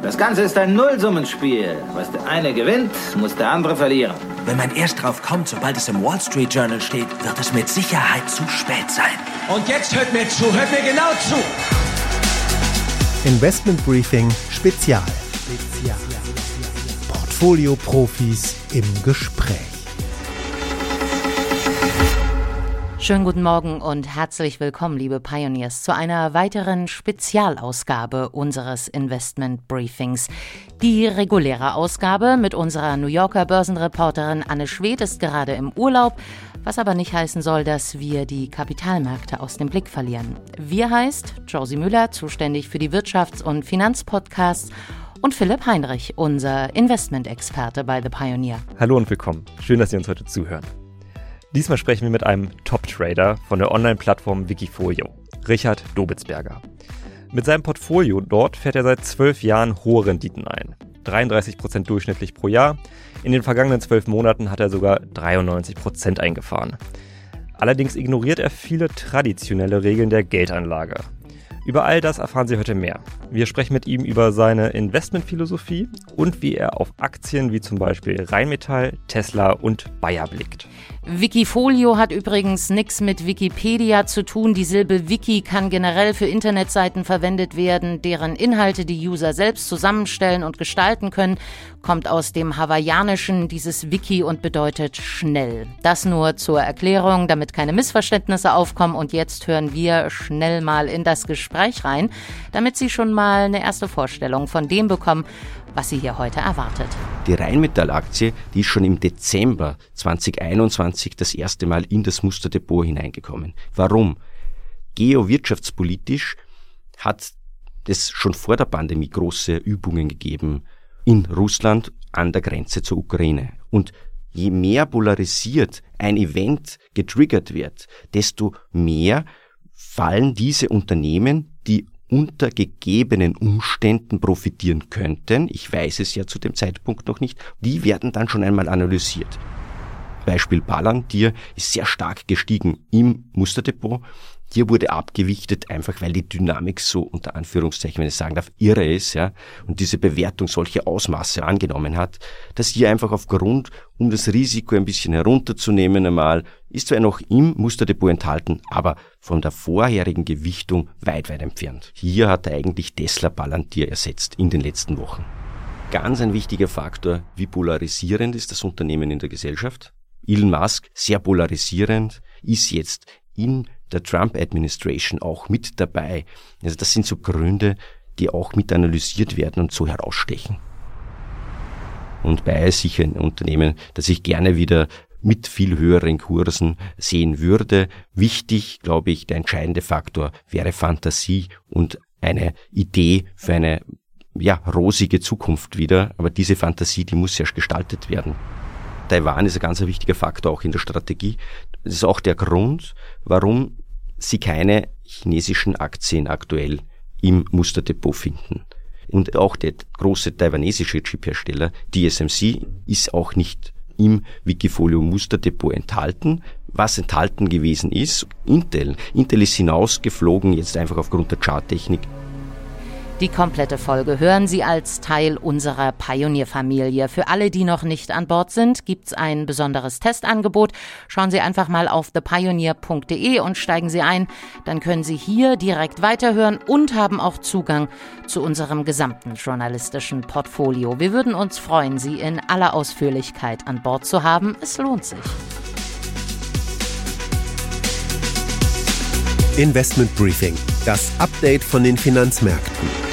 Das Ganze ist ein Nullsummenspiel. Was der eine gewinnt, muss der andere verlieren. Wenn man erst drauf kommt, sobald es im Wall Street Journal steht, wird es mit Sicherheit zu spät sein. Und jetzt hört mir zu, hört mir genau zu. Investment Briefing Spezial. Portfolio-Profis im Gespräch. Schönen guten Morgen und herzlich willkommen, liebe Pioneers, zu einer weiteren Spezialausgabe unseres Investment Briefings. Die reguläre Ausgabe mit unserer New Yorker Börsenreporterin Anne Schwedt ist gerade im Urlaub, was aber nicht heißen soll, dass wir die Kapitalmärkte aus dem Blick verlieren. Wir heißt Josie Müller, zuständig für die Wirtschafts- und Finanzpodcasts, und Philipp Heinrich, unser Investment-Experte bei The Pioneer. Hallo und willkommen. Schön, dass Sie uns heute zuhören. Diesmal sprechen wir mit einem Top-Trader von der Online-Plattform Wikifolio, Richard Dobitzberger. Mit seinem Portfolio dort fährt er seit 12 Jahren hohe Renditen ein. 33% durchschnittlich pro Jahr. In den vergangenen 12 Monaten hat er sogar 93% eingefahren. Allerdings ignoriert er viele traditionelle Regeln der Geldanlage. Über all das erfahren Sie heute mehr. Wir sprechen mit ihm über seine Investmentphilosophie und wie er auf Aktien wie zum Beispiel Rheinmetall, Tesla und Bayer blickt. Wikifolio hat übrigens nichts mit Wikipedia zu tun. Die Silbe Wiki kann generell für Internetseiten verwendet werden, deren Inhalte die User selbst zusammenstellen und gestalten können. Kommt aus dem Hawaiianischen dieses Wiki und bedeutet schnell. Das nur zur Erklärung, damit keine Missverständnisse aufkommen. Und jetzt hören wir schnell mal in das Gespräch rein, damit Sie schon mal eine erste Vorstellung von dem bekommen, was Sie hier heute erwartet. Die Rheinmetall-Aktie, die ist schon im Dezember 2021 das erste Mal in das Musterdepot hineingekommen. Warum? Geowirtschaftspolitisch hat es schon vor der Pandemie große Übungen gegeben in Russland an der Grenze zur Ukraine. Und je mehr polarisiert ein Event getriggert wird, desto mehr fallen diese Unternehmen, die unter gegebenen Umständen profitieren könnten, ich weiß es ja zu dem Zeitpunkt noch nicht, die werden dann schon einmal analysiert. Beispiel Palantir ist sehr stark gestiegen im Musterdepot. Hier wurde abgewichtet, einfach weil die Dynamik so, unter Anführungszeichen, wenn ich sagen darf, irre ist, ja, und diese Bewertung solche Ausmaße angenommen hat, dass hier einfach aufgrund, um das Risiko ein bisschen herunterzunehmen einmal, ist zwar noch im Musterdepot enthalten, aber von der vorherigen Gewichtung weit, weit entfernt. Hier hat er eigentlich Tesla Palantir ersetzt in den letzten Wochen. Ganz ein wichtiger Faktor, wie polarisierend ist das Unternehmen in der Gesellschaft. Elon Musk, sehr polarisierend, ist jetzt in der Trump-Administration auch mit dabei. Also das sind so Gründe, die auch mit analysiert werden und so herausstechen. Und Bayer ist sicher ein Unternehmen, das ich gerne wieder mit viel höheren Kursen sehen würde. Wichtig, glaube ich, der entscheidende Faktor wäre Fantasie und eine Idee für eine rosige Zukunft wieder. Aber diese Fantasie, die muss erst gestaltet werden. Taiwan ist ein ganz wichtiger Faktor auch in der Strategie. Das ist auch der Grund, warum Sie keine chinesischen Aktien aktuell im Musterdepot finden. Und auch der große taiwanesische Chiphersteller TSMC ist auch nicht im Wikifolio Musterdepot enthalten. Was enthalten gewesen ist, Intel. Intel ist hinausgeflogen, jetzt einfach aufgrund der Charttechnik. Die komplette Folge hören Sie als Teil unserer Pioneer-Familie. Für alle, die noch nicht an Bord sind, gibt's ein besonderes Testangebot. Schauen Sie einfach mal auf thepioneer.de und steigen Sie ein. Dann können Sie hier direkt weiterhören und haben auch Zugang zu unserem gesamten journalistischen Portfolio. Wir würden uns freuen, Sie in aller Ausführlichkeit an Bord zu haben. Es lohnt sich. Investment Briefing, das Update von den Finanzmärkten.